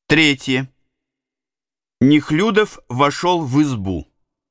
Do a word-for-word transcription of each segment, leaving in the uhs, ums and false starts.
Третье. Нехлюдов вошел в избу.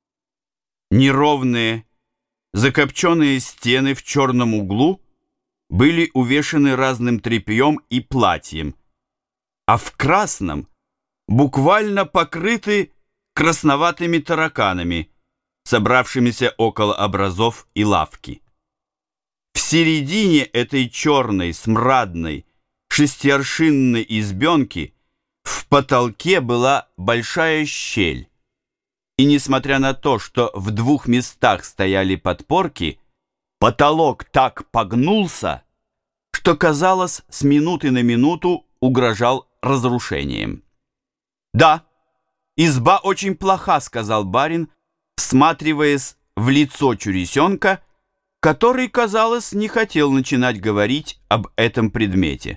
Неровные, закопченные стены в черном углу были увешаны разным тряпьем и платьем, а в красном буквально покрыты красноватыми тараканами, собравшимися около образов и лавки. В середине этой черной, смрадной, шестиаршинной избенки в потолке была большая щель, и, несмотря на то, что в двух местах стояли подпорки, потолок так погнулся, что, казалось, с минуты на минуту угрожал разрушением. «Да, изба очень плоха», — сказал барин, всматриваясь в лицо Чурисенка, который, казалось, не хотел начинать говорить об этом предмете.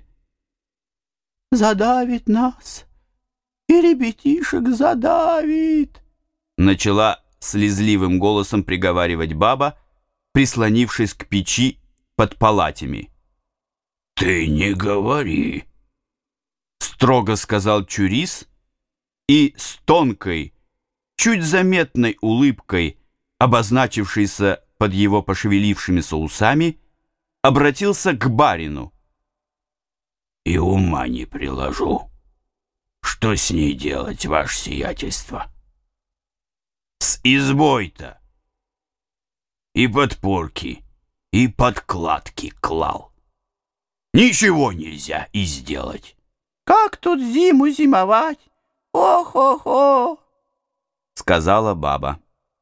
«Задавит нас, и ребятишек задавит», — начала слезливым голосом приговаривать баба, прислонившись к печи под палатями. «Ты не говори», — строго сказал Чурис, и с тонкой, чуть заметной улыбкой, обозначившейся под его пошевелившимися усами, обратился к барину. «И ума не приложу. Что с ней делать, ваше сиятельство? С избой-то и подпорки, и подкладки клал. Ничего нельзя и сделать». «Как тут зиму зимовать? О-хо-хо!» — сказала баба.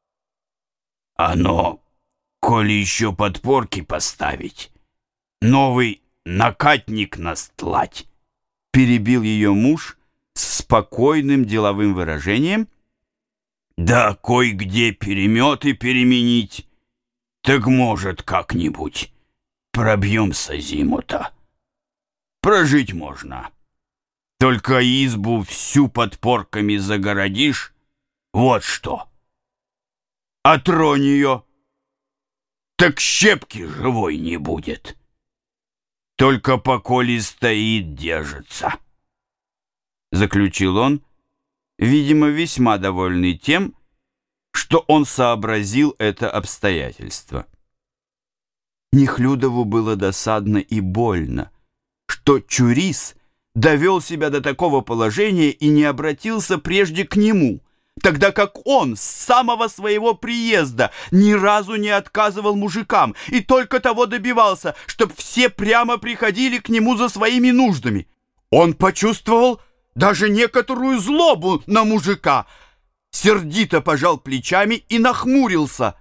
«Оно, коли еще подпорки поставить, новый накатник настлать», — перебил ее муж с спокойным деловым выражением. «Да кой-где переметы переменить, так может как-нибудь пробьемся зиму-то. Прожить можно. Только избу всю подпорками загородишь, вот что. А тронь ее, так щепки живой не будет. Только поколи стоит, держится», — заключил он, видимо, весьма довольный тем, что он сообразил это обстоятельство. Нехлюдову было досадно и больно, что Чурис довел себя до такого положения и не обратился прежде к нему, тогда как он с самого своего приезда ни разу не отказывал мужикам и только того добивался, чтобы все прямо приходили к нему за своими нуждами. Он почувствовал даже некоторую злобу на мужика, сердито пожал плечами и нахмурился.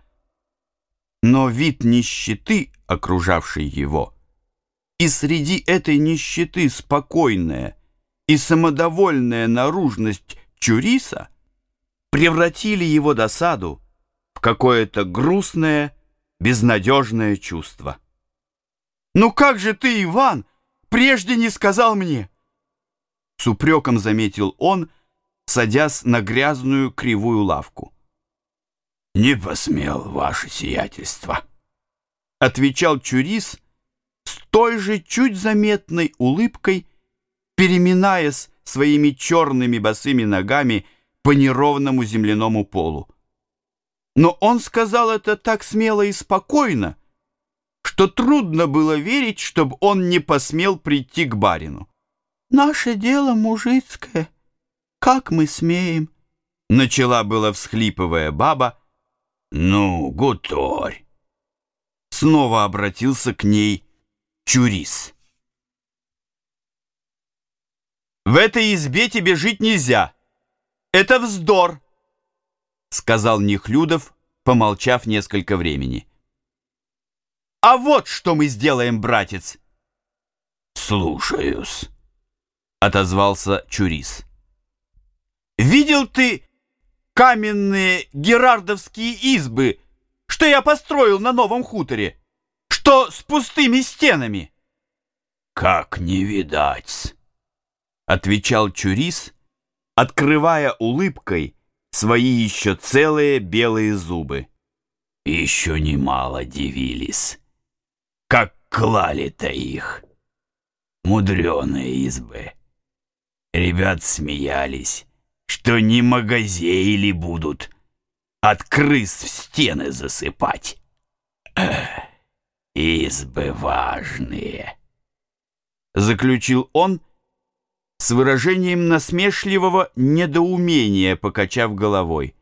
Но вид нищеты, окружавшей его, и среди этой нищеты спокойная и самодовольная наружность Чуриса превратили его досаду в какое-то грустное, безнадежное чувство. «Ну как же ты, Иван, прежде не сказал мне?» С упреком заметил он, садясь на грязную кривую лавку. «Не посмел, ваше сиятельство», — отвечал Чурис с той же чуть заметной улыбкой, переминаясь своими черными босыми ногами по неровному земляному полу. Но он сказал это так смело и спокойно, что трудно было верить, чтобы он не посмел прийти к барину. «Наше дело мужицкое, как мы смеем?» — начала было, всхлипывая баба. «Ну, гуторь!» — снова обратился к ней Чурис. «В этой избе тебе жить нельзя. Это вздор», — сказал Нехлюдов, помолчав несколько времени. «А вот что мы сделаем, братец!» «Слушаюсь», — отозвался Чурис. «Видел ты каменные герардовские избы, что я построил на новом хуторе, что с пустыми стенами?» «Как не видать», — отвечал Чурис, открывая улыбкой свои еще целые белые зубы. «Еще немало дивились, как клали-то их, мудреные избы. Ребят смеялись, что не магазеили будут от крыс в стены засыпать. Эх, избы важные, заключил он с выражением насмешливого недоумения, покачав головой.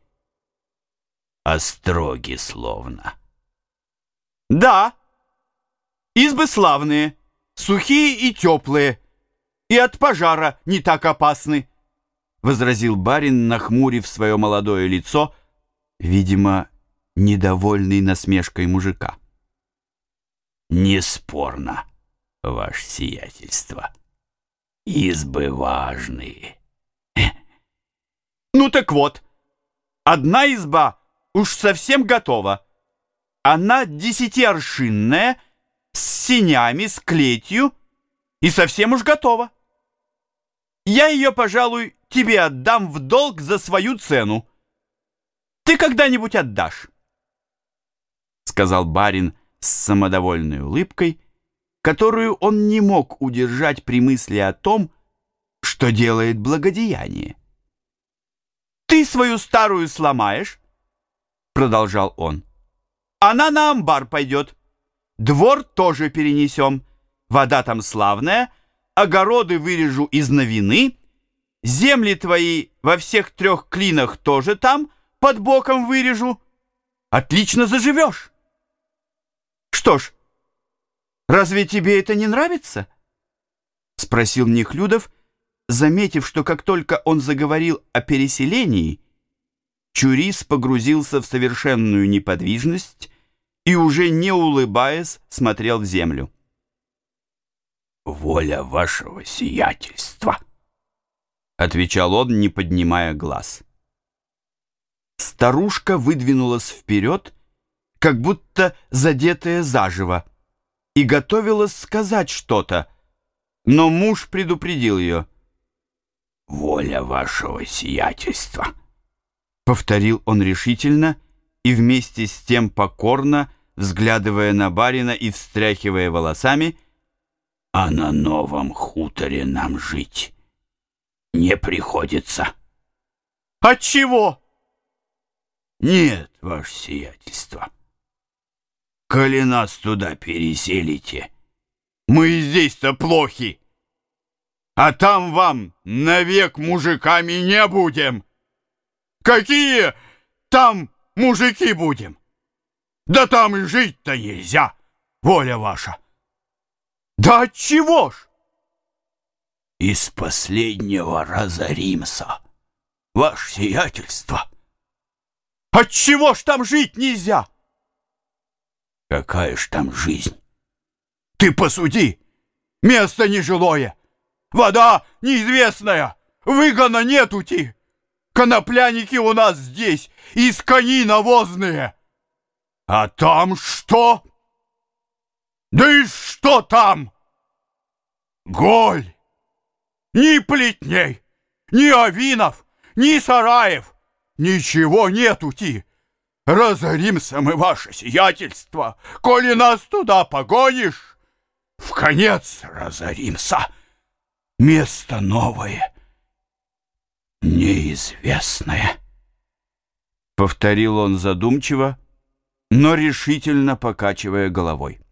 Остроги словно. Да, избы славные, сухие и теплые, и от пожара не так опасны, возразил барин, нахмурив свое молодое лицо, видимо, недовольный насмешкой мужика. Неспорно, ваше сиятельство, избы важные. Ну так вот, одна изба уж совсем готова. Она десятиаршинная, с сенями, с клетью, и совсем уж готова. Я ее, пожалуй, тебе отдам в долг за свою цену. Ты когда-нибудь отдашь, сказал барин с самодовольной улыбкой, которую он не мог удержать при мысли о том, что делает благодеяние. Ты свою старую сломаешь, продолжал он. Она на амбар пойдет. Двор тоже перенесем. Вода там славная, огороды вырежу из новины, земли твои во всех трех клинах тоже там под боком вырежу. Отлично заживешь. Что ж, разве тебе это не нравится? Спросил Нехлюдов, заметив, что как только он заговорил о переселении, Чурис погрузился в совершенную неподвижность и, уже не улыбаясь, смотрел в землю. «Воля вашего сиятельства», — отвечал он, не поднимая глаз. Старушка выдвинулась вперед, как будто задетая заживо, и готовилась сказать что-то, но муж предупредил ее. «Воля вашего сиятельства», — повторил он решительно и вместе с тем покорно, взглядывая на барина и встряхивая волосами, «а на новом хуторе нам жить не приходится». «Отчего?» «Нет, ваше сиятельство. Коли нас туда переселите, мы и здесь-то плохи, а там вам навек мужиками не будем». «Какие там мужики будем? Да там и жить-то нельзя, воля ваша». «Да отчего ж?» «Из последнего разоримся, ваше сиятельство». «Отчего ж там жить нельзя?» «Какая ж там жизнь? Ты посуди, место нежилое, вода неизвестная, выгона нетути. Конопляники у нас здесь, из кони навозные. А там что? Да и что там? Голь! Ни плетней, ни овинов, ни сараев, ничего нетути. Разоримся мы, ваше сиятельство, коли нас туда погонишь. В конец разоримся. Место новое, неизвестное», — повторил он задумчиво, но решительно покачивая головой.